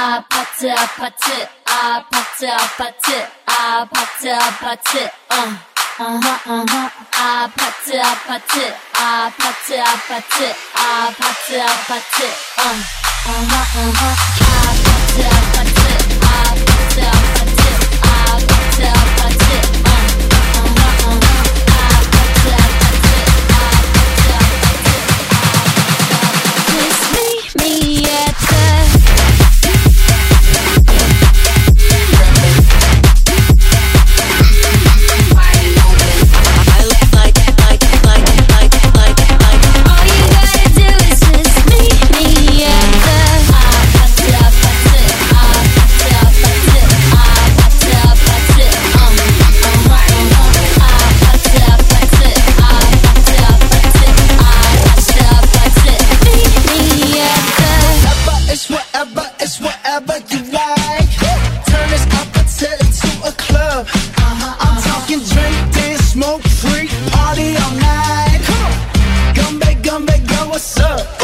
아파트 아파트 아파트 아파트 아파트 아파트 아파트 아파트 아파트 아파트 아파트 아파트 아파트 아파트 아파트 아파트 It's whatever you like. Turn this opposite into a club. I'm talking drink, dance, smoke, freak, party all night. Come on, gumbe, gumbe, girl, what's up?